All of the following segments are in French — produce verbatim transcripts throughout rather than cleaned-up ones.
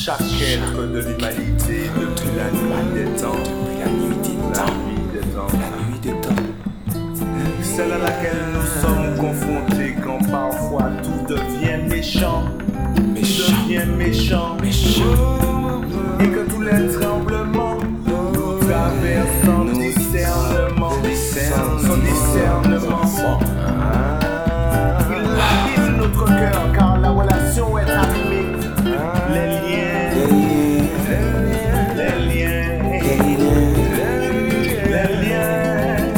chaque être de l'humanité depuis la nuit des temps, depuis la nuit des temps, la nuit des temps, la nuit des temps, celle à laquelle nous sommes confrontés quand parfois tout devient méchant, méchant, tout devient méchant, méchant, et que tous les tremblements nous traversent sans discernement, sans discernement. Il labisse notre cœur car la relation est abîmée. Les liens, les liens, les liens,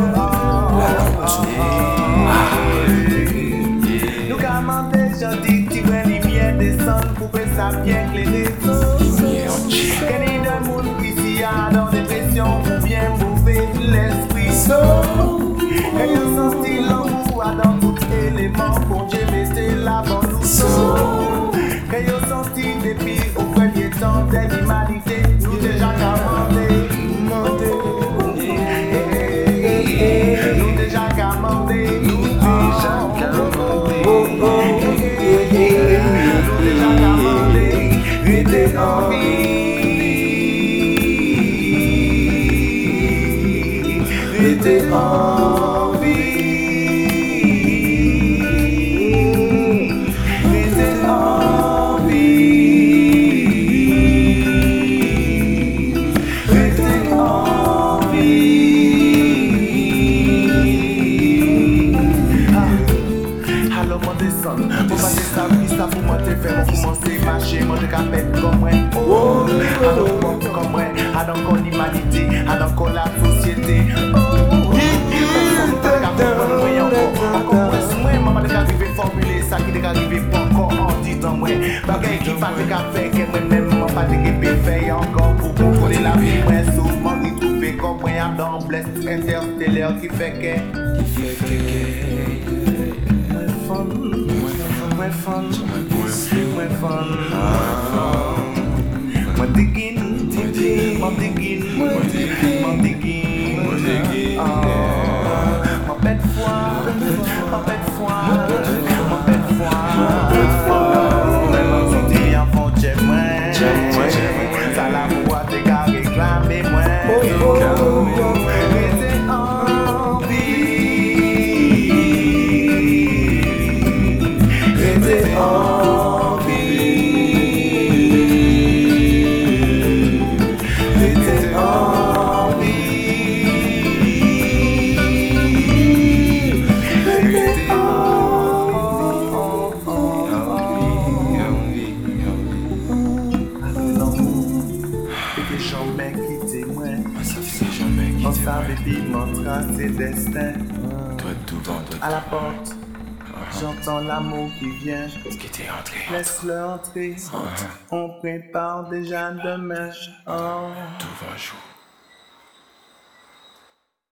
nous commandons des gens qui prennent les lumières descendre pour que ça bien éclairer. Quel est le monde ici dans dépression ou bien mauvais l'esprit? Et ils sont style l'amour dans tout élément pour Dieu mettez l'avant nous. Et ils sont style depuis au premier temps de l'humanité nous déjà commandé. Nous déjà commandé. Nous déjà commandé. Nous déjà commandé. Restez en vie. Restez en vie. Restez en vie. Restez en vie. Ah, alors moi descends, pour passer sa vie, ça pour moi te faire, pour commencer à marcher, moi te capette comme moi. Oh, alors moi comme moi, alors qu'on l'humanité, alors qu'on la société. Oh, ça qui est arrivé pas encore en disant moi bagay qui pas de café que moi même moi pas de fait encore pour contrôler la vie moi souvent retrouver comme moi dans blesse interstellaire qui fait que qui fait que moi fun moi fun moi fun moi digging digging moi digging moi digging moi digging ma bête foi ma bête foi ça la voix t'es qu'à réclamer moi. Restez en vie. Restez en vie. Restez en vie. Restez jamais quitté moi. ça faisait jamais On quitté savait vivement tracer destin. toi tout vendre À la porte, j'entends l'amour qui vient. qui était entré, Laisse-le entrer. On prépare déjà demain. Oh. tout va jouer.